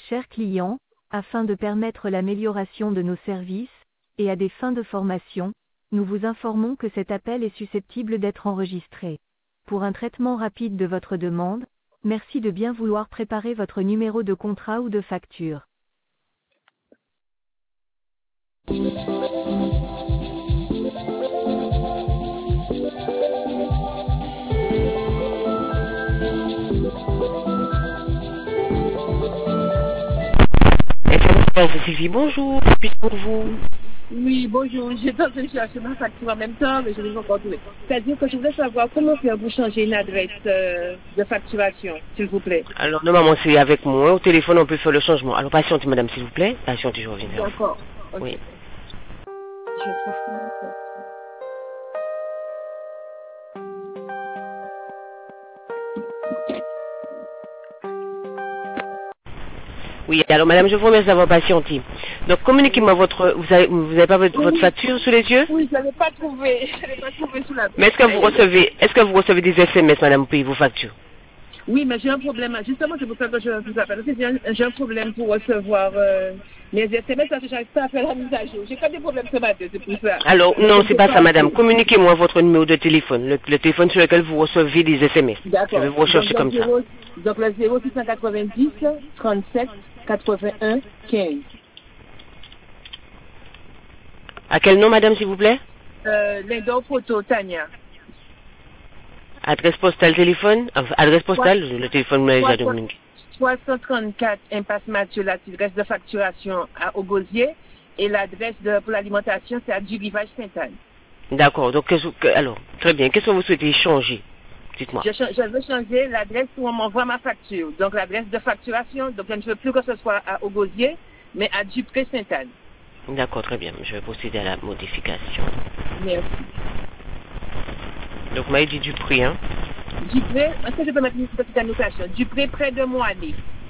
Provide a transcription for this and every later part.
Chers clients, afin de permettre l'amélioration de nos services, et à des fins de formation, nous vous informons que cet appel est susceptible d'être enregistré. Pour un traitement rapide de votre demande, merci de bien vouloir préparer votre numéro de contrat ou de facture. Sylvie, bonjour, puis pour vous. Oui, bonjour. J'étais en train de chercher ma facture en même temps, mais je ne l'ai pas encore trouvée. C'est-à-dire que je voulais savoir comment faire pour changer une adresse de facturation, s'il vous plaît. Alors, normalement, c'est avec moi. Au téléphone, on peut faire le changement. Alors, patientez, madame, s'il vous plaît. Patientez, je reviens vers vous. D'accord. Okay. Oui. Je trouve ça. Oui, alors, madame, je vous remercie d'avoir patienté. Donc, communiquez-moi vous avez pas votre facture sous les yeux? Oui, je ne l'ai pas trouvé. Je ne l'ai pas trouvé sous la. Mais est-ce que vous recevez des SMS, madame, pour payer vos factures? Oui, mais j'ai un problème. Justement, c'est pour ça que je vous appelle. J'ai un problème pour recevoir mes SMS parce que je n'arrive pas à faire la mise à jour. J'ai pas des problèmes ce matin, c'est pour ça. Alors, non, c'est pas ça, madame. Communiquez-moi votre numéro de téléphone, le téléphone sur lequel vous recevez des SMS. D'accord. Je vais vous rechercher comme ça. Donc, le 0690 37 81 15. À quel nom, madame, s'il vous plaît? Lindor Photo, Tania. Adresse postale, téléphone? Adresse postale, le téléphone me l'a déjà donné. 334 Impasse Mathieu, l'adresse de facturation à Ogosier et l'adresse pour l'alimentation, c'est à du Rivage Sainte-Anne. D'accord, donc alors, très bien. Qu'est-ce que vous souhaitez changer? Dites-moi. Je veux changer l'adresse où on m'envoie ma facture. Donc l'adresse de facturation, donc je ne veux plus que ce soit à Ogosier, mais à Dupré Sainte-Anne. D'accord, très bien. Je vais procéder à la modification. Merci. Donc, vous m'avez dit Dupré, hein? Dupré, est-ce que je peux mettre une petite annotation? Dupré près de Moiné.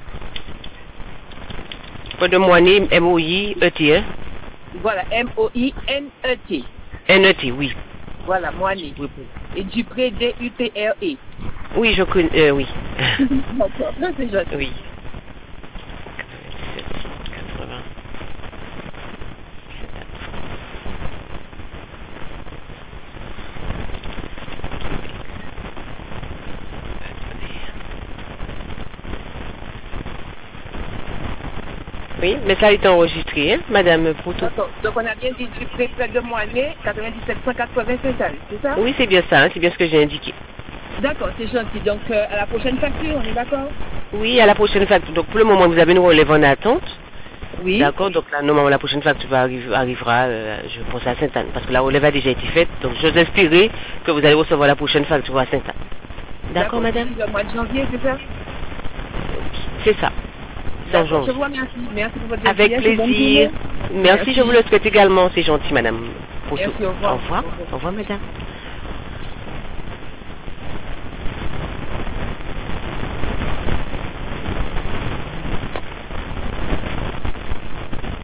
Près de Moiné, M-O-I-E-T, hein? Voilà, M-O-I-N-E-T. N-E-T, oui. Voilà, Moiné. Oui. Et Dupré, D-U-P-R-E. Oui, je connais, oui. D'accord, c'est gentil. Oui. Oui, mais ça a été enregistré, hein, madame Proutot. Donc on a bien dit Dupré près de Moinet, 97 180 Sainte-Anne, c'est ça? Oui, c'est bien ça, hein, c'est bien ce que j'ai indiqué. D'accord, c'est gentil. Donc à la prochaine facture, on est d'accord? Oui, à la prochaine facture. Donc pour le moment, vous avez une relève en attente. Oui. D'accord, donc là, normalement, la prochaine facture arrivera, je pense, à Sainte-Anne, parce que la relève a déjà été faite. Donc j'ose espérer que vous allez recevoir la prochaine facture à Sainte-Anne. D'accord, madame? Le mois de janvier, c'est ça? C'est ça. Je vous remercie. Merci pour votre avec plaisir. Merci, je vous le souhaite également. C'est gentil, madame. Merci, au revoir. Au revoir. Au revoir, madame.